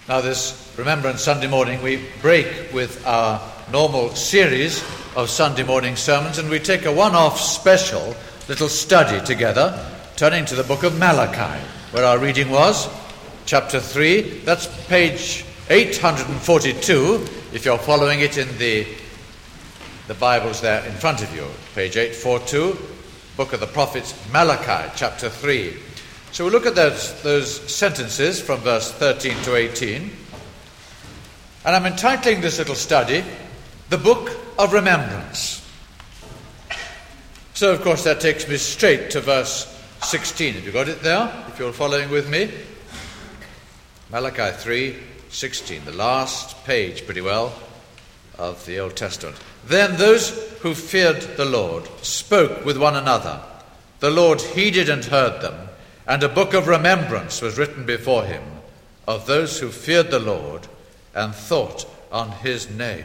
Now this Remembrance Sunday morning, we break with our normal series of Sunday morning sermons and we take a one-off special little study together, turning to the book of Malachi, where our reading was, chapter 3. That's page 842, if you're following it in the Bibles there in front of you. Page 842, book of the prophet Malachi, chapter 3. So we'll look at those sentences from verse 13 to 18. And I'm entitling this little study, The Book of Remembrance. So, of course, that takes me straight to verse 16. Have you got it there, if you're following with me? Malachi 3:16, the last page, pretty well, of the Old Testament. Then those who feared the Lord spoke with one another. The Lord heeded and heard them. And a book of remembrance was written before him of those who feared the Lord and thought on his name.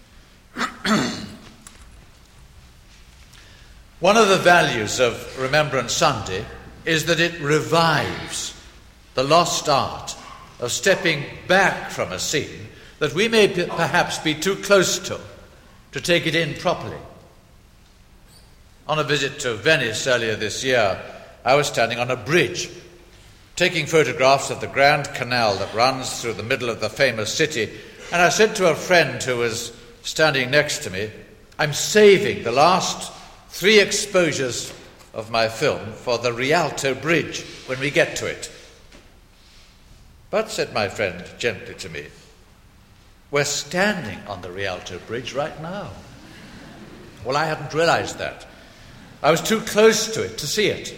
One of the values of Remembrance Sunday is that it revives the lost art of stepping back from a scene that we may perhaps be too close to take it in properly. On a visit to Venice earlier this year, I was standing on a bridge, taking photographs of the Grand Canal that runs through the middle of the famous city, and I said to a friend who was standing next to me, I'm saving the last 3 exposures of my film for the Rialto Bridge when we get to it. But, said my friend gently to me, we're standing on the Rialto Bridge right now. Well, I hadn't realized that. I was too close to it to see it.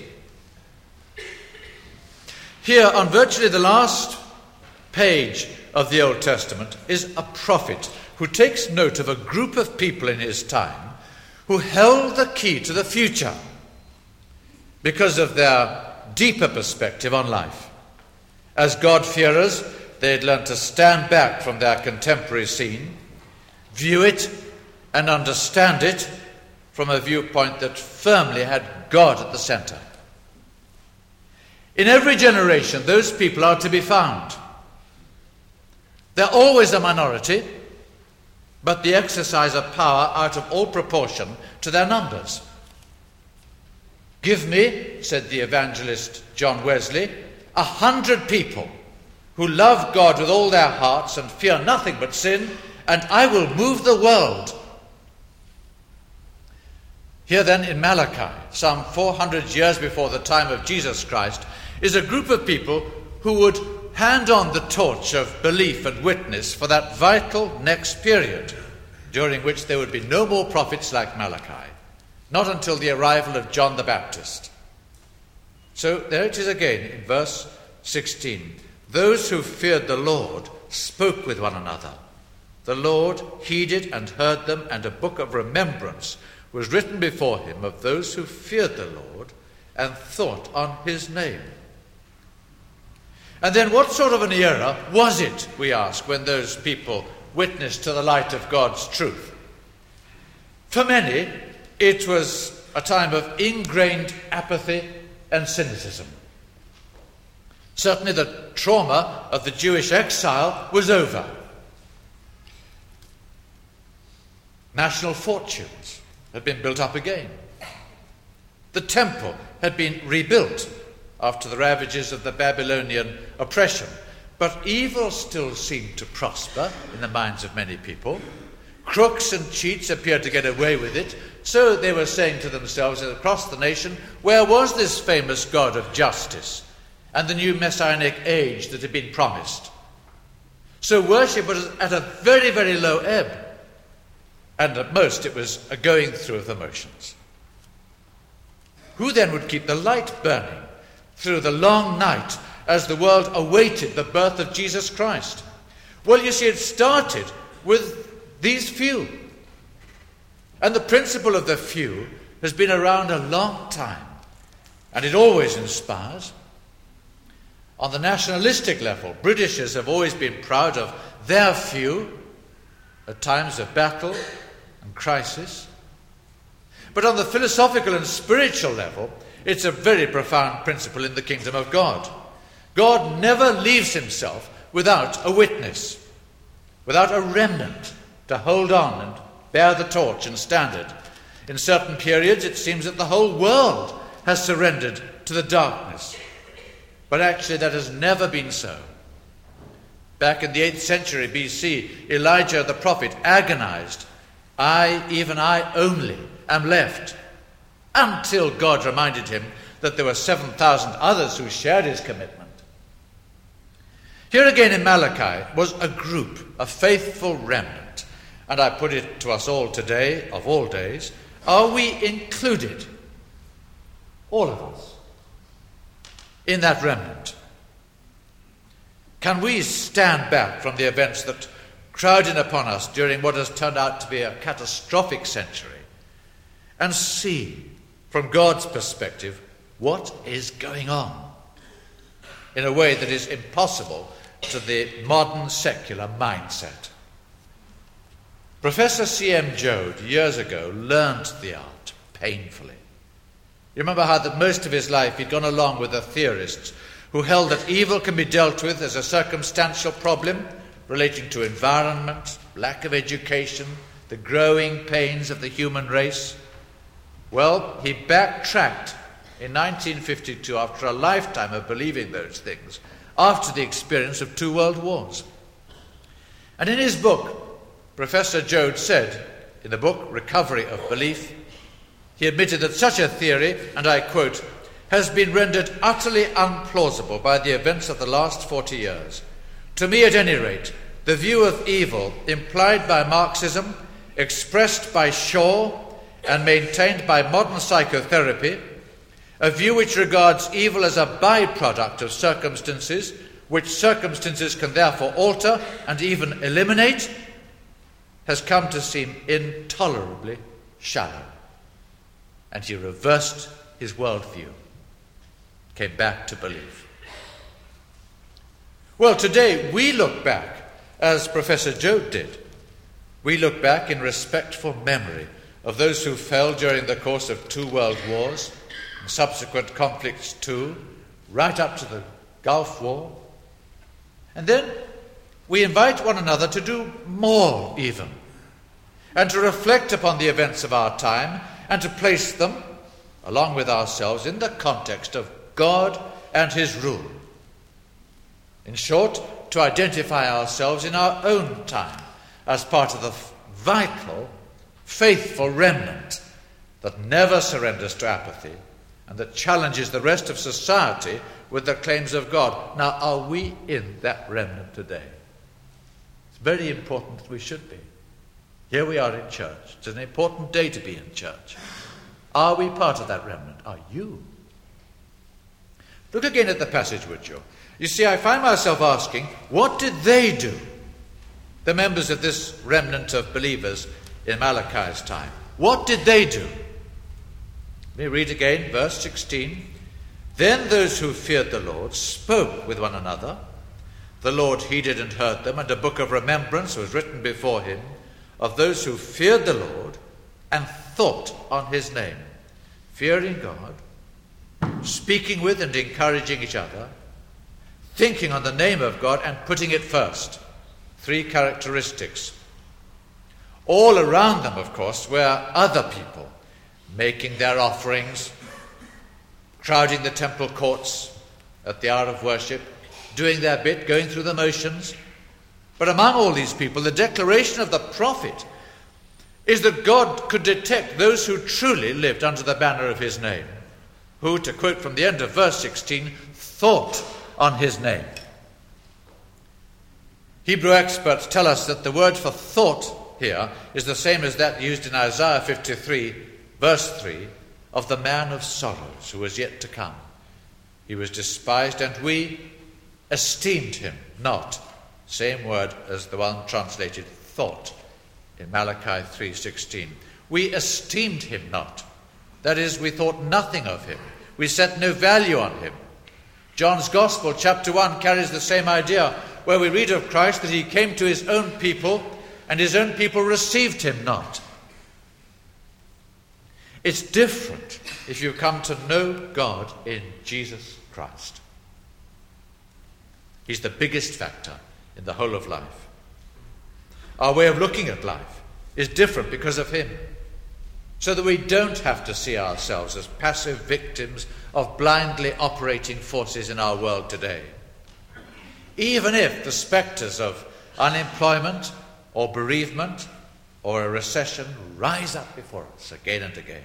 Here, on virtually the last page of the Old Testament, is a prophet who takes note of a group of people in his time who held the key to the future because of their deeper perspective on life. As God-fearers, they had learned to stand back from their contemporary scene, view it and understand it from a viewpoint that firmly had God at the center. In every generation, those people are to be found. They're always a minority, but they exercise a power out of all proportion to their numbers. Give me, said the evangelist John Wesley, 100 people who love God with all their hearts and fear nothing but sin, and I will move the world. Here then in Malachi, some 400 years before the time of Jesus Christ, is a group of people who would hand on the torch of belief and witness for that vital next period, during which there would be no more prophets like Malachi, not until the arrival of John the Baptist. So there it is again in verse 16. Those who feared the Lord spoke with one another. The Lord heeded and heard them, and a book of remembrance was written before him of those who feared the Lord and thought on his name. And then what sort of an era was it, we ask, when those people witnessed to the light of God's truth? For many, it was a time of ingrained apathy and cynicism. Certainly the trauma of the Jewish exile was over. National fortunes had been built up again. The temple had been rebuilt after the ravages of the Babylonian oppression. But evil still seemed to prosper in the minds of many people. Crooks and cheats appeared to get away with it. So they were saying to themselves across the nation, where was this famous God of justice and the new messianic age that had been promised? So worship was at a very, very low ebb. And at most it was a going through of the motions. Who then would keep the light burning through the long night as the world awaited the birth of Jesus Christ? Well, you see, it started with these few. And the principle of the few has been around a long time, and it always inspires. On the nationalistic level, Britishers have always been proud of their few at times of battle and crisis. But on the philosophical and spiritual level, it's a very profound principle in the kingdom of God. God never leaves himself without a witness, without a remnant to hold on and bear the torch and standard. In certain periods, it seems that the whole world has surrendered to the darkness. But actually, that has never been so. Back in the 8th century BC, Elijah the prophet agonized, "I, even I only, am left," until God reminded him that there were 7,000 others who shared his commitment. Here again in Malachi was a group, a faithful remnant. And I put it to us all today, of all days, are we included, all of us, in that remnant? Can we stand back from the events that crowd in upon us during what has turned out to be a catastrophic century and see, from God's perspective, what is going on in a way that is impossible to the modern secular mindset? Professor C.M. Joad, years ago, learned the art painfully. You remember how that most of his life he'd gone along with the theorists who held that evil can be dealt with as a circumstantial problem relating to environment, lack of education, the growing pains of the human race. Well, he backtracked in 1952 after a lifetime of believing those things, after the experience of 2 world wars. And in his book, Professor Joad said, in the book Recovery of Belief, he admitted that such a theory, and I quote, has been rendered utterly unplausible by the events of the last 40 years. To me, at any rate, the view of evil implied by Marxism, expressed by Shaw, and maintained by modern psychotherapy, a view which regards evil as a byproduct of circumstances, which circumstances can therefore alter and even eliminate, has come to seem intolerably shallow. And he reversed his worldview, came back to belief. Well, today we look back, as Professor Joad did. We look back in respectful memory of those who fell during the course of 2 world wars, and subsequent conflicts too, right up to the Gulf War. And then we invite one another to do more even, and to reflect upon the events of our time, and to place them, along with ourselves, in the context of God and his rule. In short, to identify ourselves in our own time as part of the vital, faithful remnant that never surrenders to apathy and that challenges the rest of society with the claims of God. Now, are we in that remnant today? It's very important that we should be. Here we are in church. It's an important day to be in church. Are we part of that remnant? Are you? Look again at the passage, would you? You see, I find myself asking, what did they do, the members of this remnant of believers in Malachi's time? What did they do? Let me read again, verse 16. Then those who feared the Lord spoke with one another. The Lord heeded and heard them, and a book of remembrance was written before him of those who feared the Lord and thought on his name. Fearing God, speaking with and encouraging each other, thinking on the name of God and putting it first. 3 characteristics. All around them, of course, were other people making their offerings, crowding the temple courts at the hour of worship, doing their bit, going through the motions. But among all these people, the declaration of the prophet is that God could detect those who truly lived under the banner of his name, who, to quote from the end of verse 16, thought on his name. Hebrew experts tell us that the word for thought here is the same as that used in Isaiah 53, verse 3, of the man of sorrows who was yet to come. He was despised, and we esteemed him not. Same word as the one translated thought in Malachi 3:16. We esteemed him not. That is, we thought nothing of him. We set no value on him. John's Gospel, chapter 1, carries the same idea, where we read of Christ that he came to his own people, and his own people received him not. It's different if you come to know God in Jesus Christ. He's the biggest factor in the whole of life. Our way of looking at life is different because of him, so that we don't have to see ourselves as passive victims of blindly operating forces in our world today. Even if the spectres of unemployment or bereavement or a recession rise up before us again and again.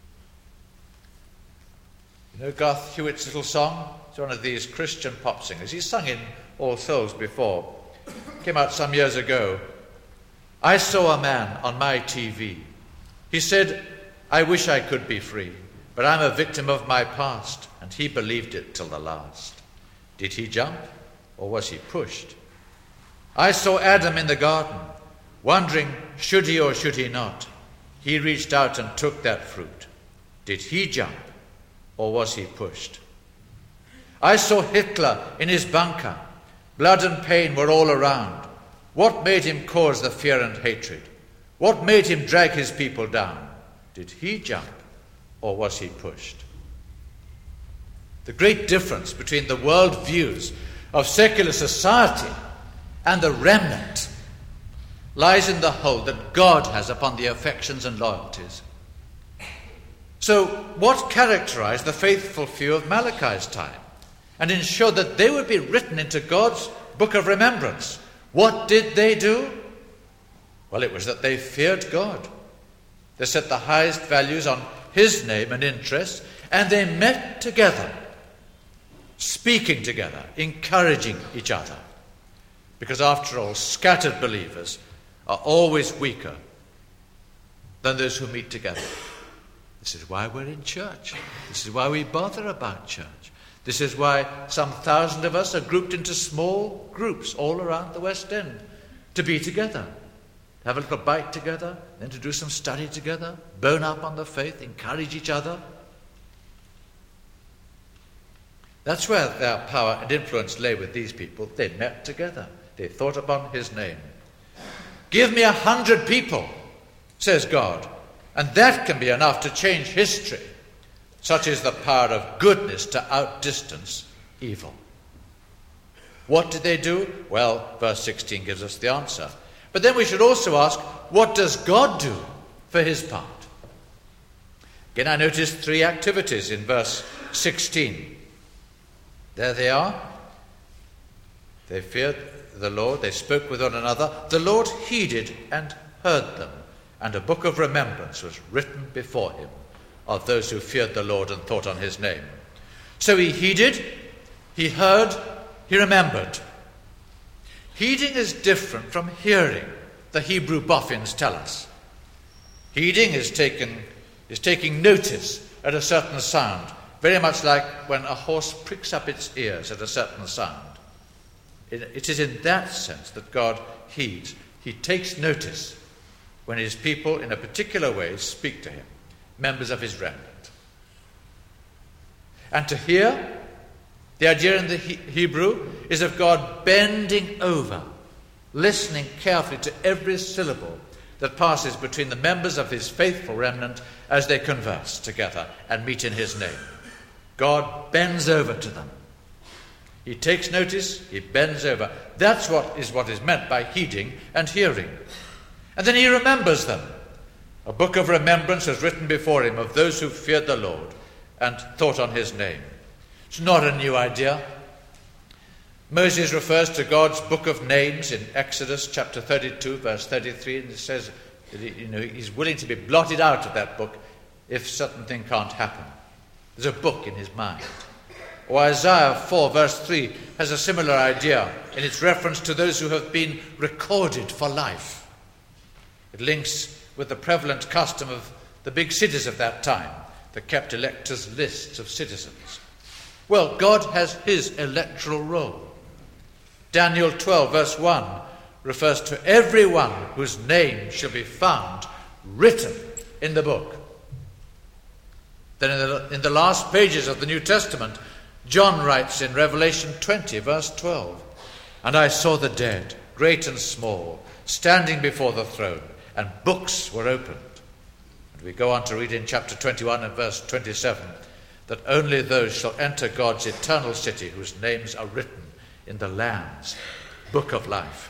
You know Garth Hewitt's little song? He's one of these Christian pop singers. He's sung in All Souls before. Came out some years ago. I saw a man on my TV. He said, I wish I could be free, but I'm a victim of my past, and he believed it till the last. Did he jump, or was he pushed? I saw Adam in the garden, wondering, should he or should he not? He reached out and took that fruit. Did he jump, or was he pushed? I saw Hitler in his bunker. Blood and pain were all around. What made him cause the fear and hatred? What made him drag his people down? Did he jump, or was he pushed? The great difference between the world views of secular society and the remnant lies in the hold that God has upon the affections and loyalties. So, what characterized the faithful few of Malachi's time and ensured that they would be written into God's book of remembrance? What did they do? Well, it was that they feared God. They set the highest values on his name and interests, and they met together, speaking together, encouraging each other. Because after all, scattered believers are always weaker than those who meet together. This is why we're in church. This is why we bother about church. This is why some 1,000 of us are grouped into small groups all around the West End to be together, to have a little bite together, then to do some study together, bone up on the faith, encourage each other. That's where their power and influence lay with these people. They met together. They thought upon his name. Give me 100 people, says God, and that can be enough to change history. Such is the power of goodness to outdistance evil. What did they do? Well, verse 16 gives us the answer. But then we should also ask, what does God do for his part? Again, I noticed 3 activities in verse 16. There they are. They feared the Lord, they spoke with one another. The Lord heeded and heard them, and a book of remembrance was written before him of those who feared the Lord and thought on his name. So he heeded, he heard, he remembered. Heeding is different from hearing, the Hebrew boffins tell us. Heeding is taking notice at a certain sound, very much like when a horse pricks up its ears at a certain sound. It is in that sense that God heeds. He takes notice when his people in a particular way speak to him, members of his remnant. And to hear, the idea in the Hebrew is of God bending over, listening carefully to every syllable that passes between the members of his faithful remnant as they converse together and meet in his name. God bends over to them. He takes notice, he bends over. That's what is meant by heeding and hearing. And then he remembers them. A book of remembrance was written before him of those who feared the Lord and thought on his name. It's not a new idea. Moses refers to God's book of names in Exodus chapter 32, verse 33, and it says that he's willing to be blotted out of that book if certain thing can't happen. There's a book in his mind. Or Isaiah 4, verse 3, has a similar idea in its reference to those who have been recorded for life. It links with the prevalent custom of the big cities of that time that kept electors' lists of citizens. Well, God has his electoral roll. Daniel 12, verse 1, refers to everyone whose name shall be found written in the book. Then in the last pages of the New Testament, John writes in Revelation 20, verse 12, and I saw the dead, great and small, standing before the throne, and books were opened. And we go on to read in chapter 21 and verse 27 that only those shall enter God's eternal city whose names are written in the Lamb's book of life.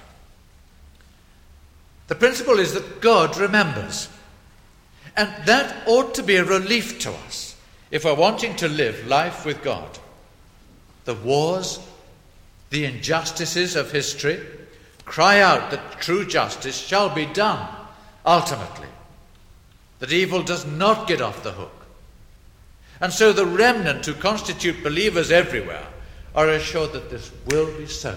The principle is that God remembers. And that ought to be a relief to us if we're wanting to live life with God. The wars, the injustices of history cry out that true justice shall be done ultimately, that evil does not get off the hook. And so the remnant who constitute believers everywhere are assured that this will be so.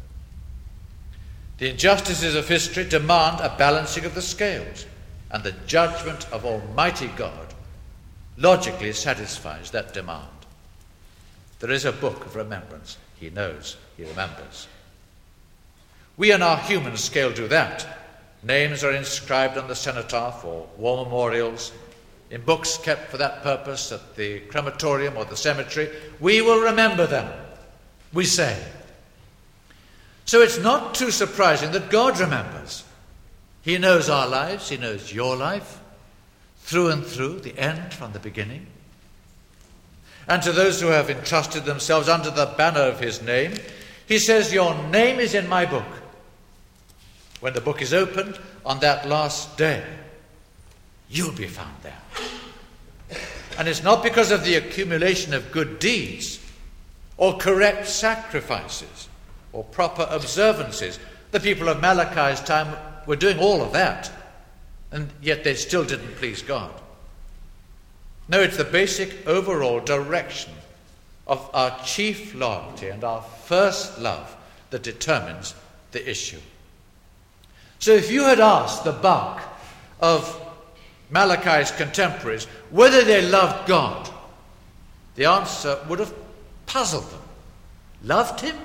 The injustices of history demand a balancing of the scales, and the judgment of Almighty God logically satisfies that demand. There is a book of remembrance. He knows, he remembers. We on our human scale do that. Names are inscribed on the cenotaph or war memorials, in books kept for that purpose at the crematorium or the cemetery. We will remember them, we say. So it's not too surprising that God remembers. He knows our lives, he knows your life, through and through, the end from the beginning. And to those who have entrusted themselves under the banner of his name, he says, your name is in my book. When the book is opened on that last day, you'll be found there. And it's not because of the accumulation of good deeds or correct sacrifices or proper observances. The people of Malachi's time were doing all of that, and yet they still didn't please God. No, it's the basic overall direction of our chief loyalty and our first love that determines the issue. So if you had asked the bulk of Malachi's contemporaries whether they loved God, the answer would have puzzled them. Loved him?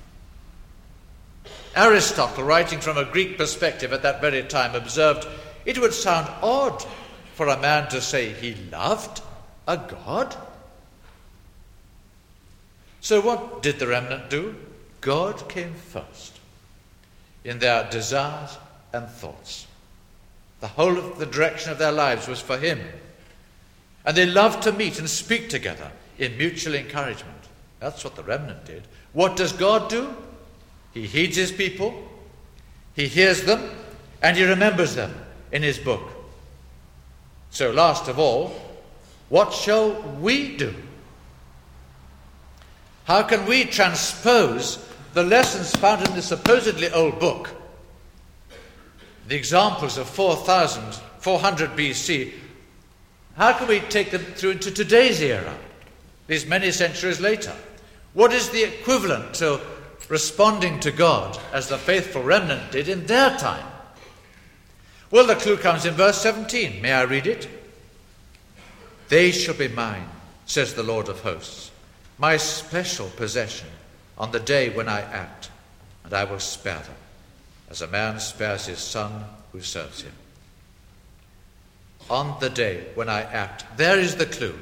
Aristotle, writing from a Greek perspective at that very time, observed, it would sound odd for a man to say he loved a God. So what did the remnant do? God came first in their desires and thoughts. The whole of the direction of their lives was for him. And they loved to meet and speak together in mutual encouragement. That's what the remnant did. What does God do? He heeds his people, he hears them, and he remembers them in his book. So last of all, what shall we do? How can we transpose the lessons found in the supposedly old book, the examples of 400 BC, how can we take them through into today's era, these many centuries later? What is the equivalent to responding to God as the faithful remnant did in their time? Well, the clue comes in verse 17. May I read it? They shall be mine, says the Lord of hosts, my special possession on the day when I act, and I will spare them, as a man spares his son who serves him. On the day when I act. There is the clue.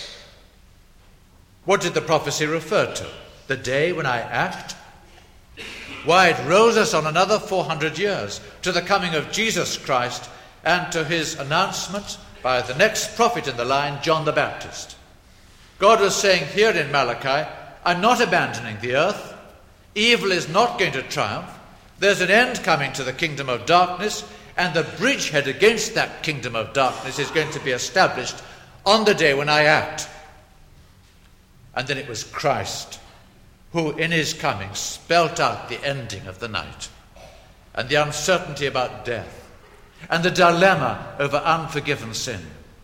What did the prophecy refer to? The day when I act? Why, it rolls us on another 400 years to the coming of Jesus Christ and to his announcement by the next prophet in the line, John the Baptist. God was saying here in Malachi, I'm not abandoning the earth. Evil is not going to triumph. There's an end coming to the kingdom of darkness, and the bridgehead against that kingdom of darkness is going to be established on the day when I act. And then it was Christ who in his coming spelt out the ending of the night and the uncertainty about death and the dilemma over unforgiven sin.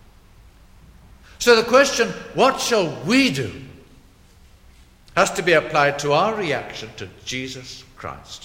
So the question, what shall we do, has to be applied to our reaction to Jesus Christ.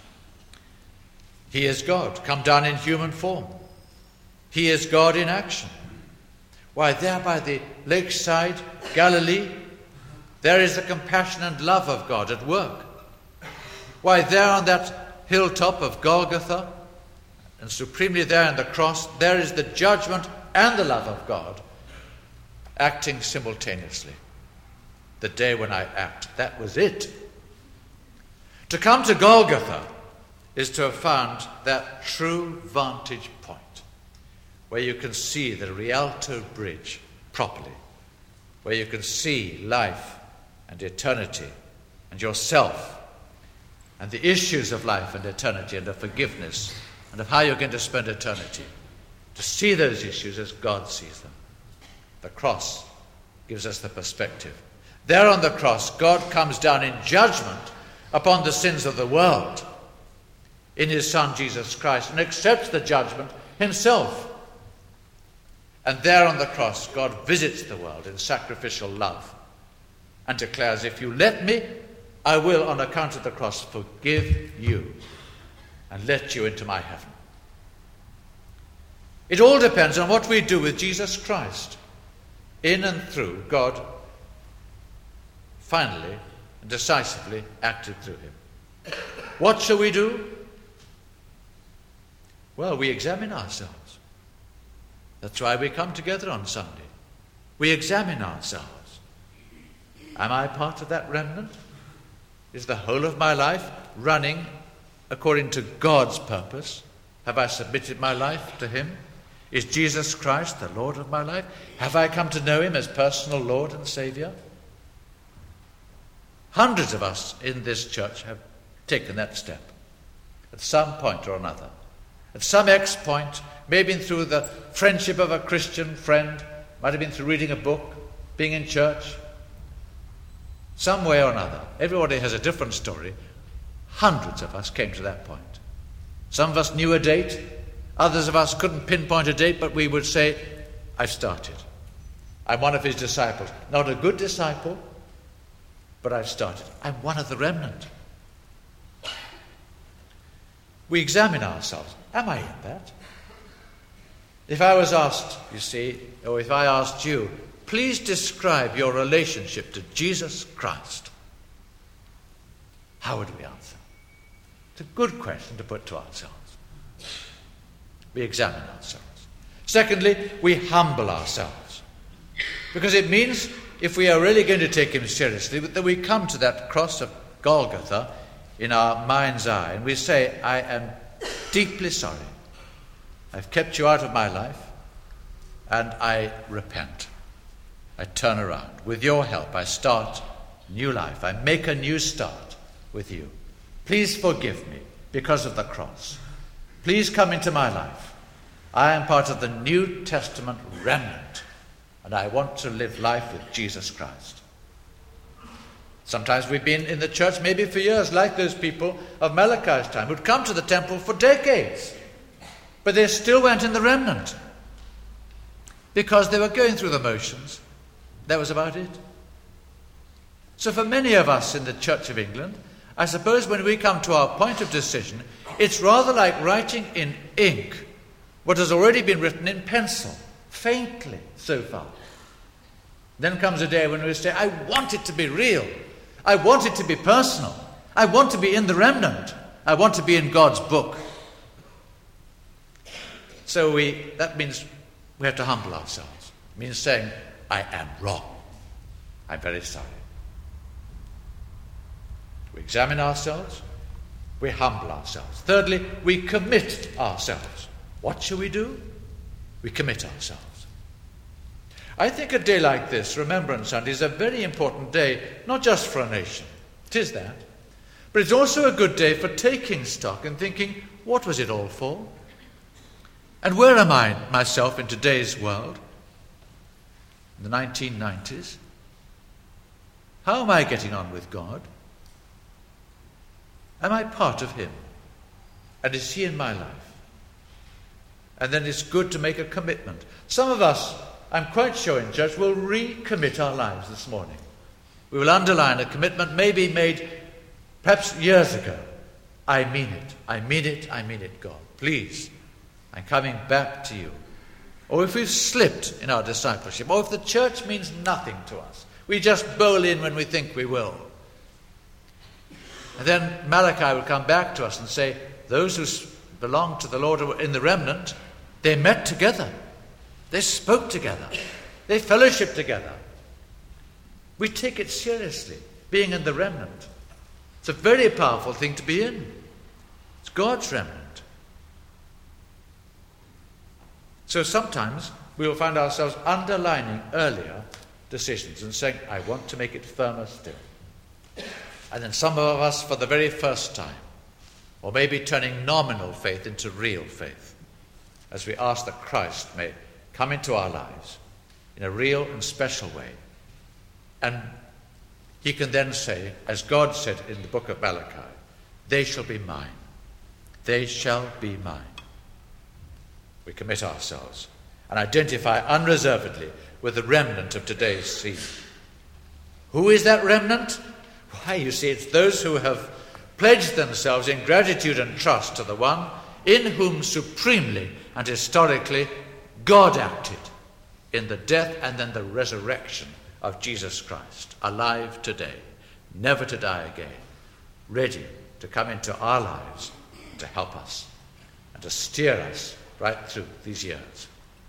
He is God, come down in human form. He is God in action. Why, there by the lakeside, Galilee, there is the compassion and love of God at work. Why, there on that hilltop of Golgotha, and supremely there in the cross, there is the judgment and the love of God acting simultaneously. The day when I act, that was it. To come to Golgotha is to have found that true vantage point where you can see the Rialto Bridge properly, where you can see life and eternity and yourself and the issues of life and eternity and of forgiveness and of how you're going to spend eternity, to see those issues as God sees them. The cross gives us the perspective. There on the cross, God comes down in judgment upon the sins of the world in his Son Jesus Christ and accepts the judgment himself. And there on the cross, God visits the world in sacrificial love and declares, if you let me, I will, on account of the cross, forgive you and let you into my heaven. It all depends on what we do with Jesus Christ. In and through, God finally and decisively acted through him. What shall we do? Well, we examine ourselves. That's why we come together on Sunday. We examine ourselves. Am I part of that remnant? Is the whole of my life running according to God's purpose? Have I submitted my life to him? Is Jesus Christ the Lord of my life? Have I come to know him as personal Lord and Saviour? Hundreds of us in this church have taken that step at some point or another. At some X point, maybe through the friendship of a Christian friend, might have been through reading a book, being in church, some way or another. Everybody has a different story. Hundreds of us came to that point. Some of us knew a date. Others of us couldn't pinpoint a date, but we would say, I've started. I'm one of his disciples. Not a good disciple, but I've started. I'm one of the remnant. We examine ourselves. Am I in that? If I was asked, you see, or if I asked you, please describe your relationship to Jesus Christ, how would we answer? It's a good question to put to ourselves. We examine ourselves. Secondly, we humble ourselves. Because it means, if we are really going to take him seriously, that we come to that cross of Golgotha in our mind's eye and we say, I am deeply sorry. I've kept you out of my life and I repent. I turn around. With your help, I start a new life. I make a new start with you. Please forgive me because of the cross. Please come into my life. I am part of the New Testament remnant, and I want to live life with Jesus Christ. Sometimes we've been in the church maybe for years, like those people of Malachi's time, who'd come to the temple for decades, but they still went in the remnant because they were going through the motions. That was about it. So for many of us in the Church of England, I suppose when we come to our point of decision, it's rather like writing in ink what has already been written in pencil, faintly so far. Then comes a day when we say, I want it to be real. I want it to be personal. I want to be in the remnant. I want to be in God's book. So that means we have to humble ourselves. It means saying, I am wrong. I'm very sorry. We examine ourselves. We humble ourselves. Thirdly, we commit ourselves. What shall we do? We commit ourselves. I think a day like this, Remembrance Sunday, is a very important day, not just for a nation. It is that. But it's also a good day for taking stock and thinking, what was it all for? And where am I myself in today's world? In the 1990s? How am I getting on with God? Am I part of him? And is he in my life? And then it's good to make a commitment. Some of us, I'm quite sure in church, will recommit our lives this morning. We will underline a commitment maybe made perhaps years ago. I mean it. I mean it. I mean it, God. Please, I'm coming back to you. Or if we've slipped in our discipleship, or if the church means nothing to us, we just bowl in when we think we will. And then Malachi will come back to us and say, those who belong to the Lord in the remnant, they met together. They spoke together. They fellowshiped together. We take it seriously, being in the remnant. It's a very powerful thing to be in. It's God's remnant. So sometimes we will find ourselves underlining earlier decisions and saying, I want to make it firmer still. And then some of us for the very first time, or maybe turning nominal faith into real faith, as we ask that Christ may come into our lives in a real and special way. And he can then say, as God said in the book of Malachi, they shall be mine. They shall be mine. We commit ourselves and identify unreservedly with the remnant of today's scene. Who is that remnant? Why, you see, it's those who have pledged themselves in gratitude and trust to the one in whom supremely and historically God acted in the death and then the resurrection of Jesus Christ, alive today, never to die again, ready to come into our lives, to help us and to steer us right through these years.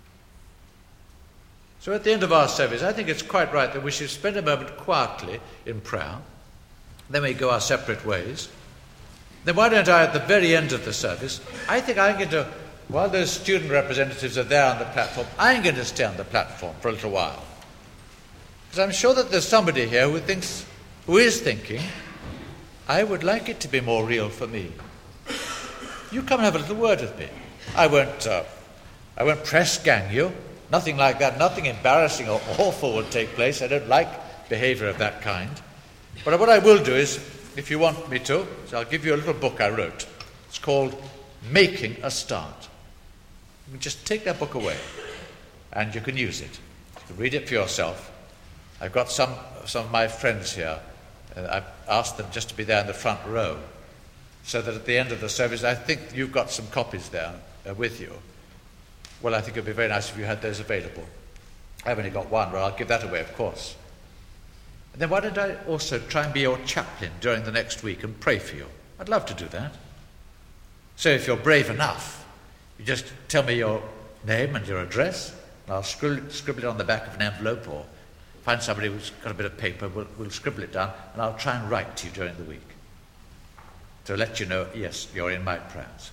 So at the end of our service, I think it's quite right that we should spend a moment quietly in prayer. Then we go our separate ways. Then why don't I, at the very end of the service, I think I'm going to, while those student representatives are there on the platform, I'm going to stay on the platform for a little while. Because I'm sure that there's somebody here who is thinking, I would like it to be more real for me. You come and have a little word with me. I won't press gang you. Nothing like that. Nothing embarrassing or awful would take place. I don't like behavior of that kind. But what I will do is, if you want me to, so I'll give you a little book I wrote. It's called Making a Start. You can just take that book away and you can use it. You can read it for yourself. I've got some of my friends here. I've asked them just to be there in the front row so that at the end of the service, I think you've got some copies there with you. Well, I think it would be very nice if you had those available. I've only got one, but I'll give that away, of course. And then why don't I also try and be your chaplain during the next week and pray for you? I'd love to do that. So if you're brave enough, you just tell me your name and your address, and I'll scribble it on the back of an envelope, or find somebody who's got a bit of paper, we'll scribble it down, and I'll try and write to you during the week to let you know, yes, you're in my prayers.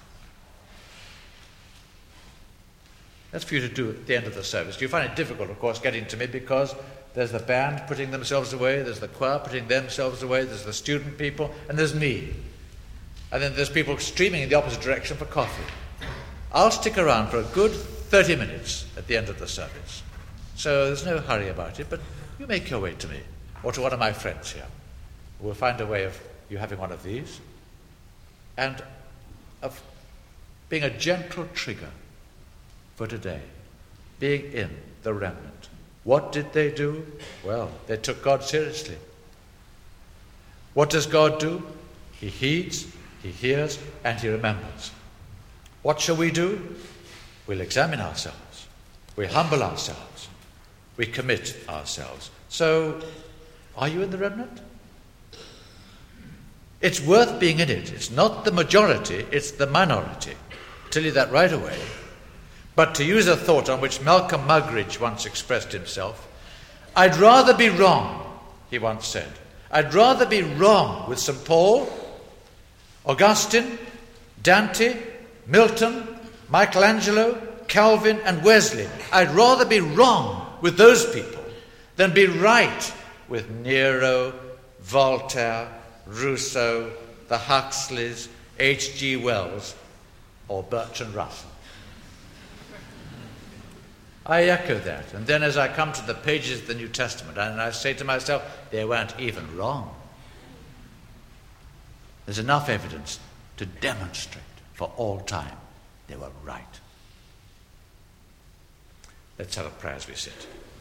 That's for you to do at the end of the service. You find it difficult, of course, getting to me because there's the band putting themselves away, there's the choir putting themselves away, there's the student people, and there's me. And then there's people streaming in the opposite direction for coffee. I'll stick around for a good 30 minutes at the end of the service. So there's no hurry about it, but you make your way to me or to one of my friends here. We'll find a way of you having one of these and of being a gentle trigger for today, being in the remnant. What did they do? Well, they took God seriously. What does God do? He heeds, he hears, and he remembers. What shall we do? We'll examine ourselves. We humble ourselves. We commit ourselves. So, are you in the remnant? It's worth being in it. It's not the majority, it's the minority. I'll tell you that right away. But to use a thought on which Malcolm Muggeridge once expressed himself, I'd rather be wrong, he once said. I'd rather be wrong with St. Paul, Augustine, Dante, Milton, Michelangelo, Calvin, and Wesley. I'd rather be wrong with those people than be right with Nero, Voltaire, Rousseau, the Huxleys, H.G. Wells, or Bertrand Russell. I echo that, and then as I come to the pages of the New Testament, and I say to myself, they weren't even wrong. There's enough evidence to demonstrate for all time they were right. Let's have a prayer as we sit.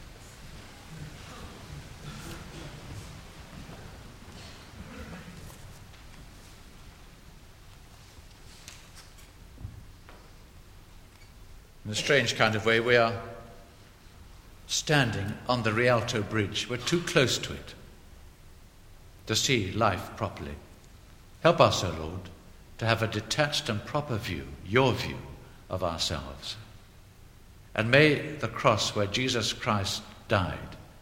In a strange kind of way, we are standing on the Rialto Bridge. We're too close to it to see life properly. Help us, O Lord, to have a detached and proper view, your view of ourselves. And may the cross where Jesus Christ died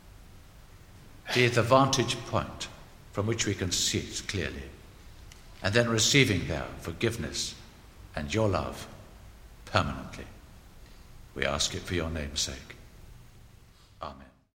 be the vantage point from which we can see it clearly, and then receiving there forgiveness and your love permanently. We ask it for your name's sake.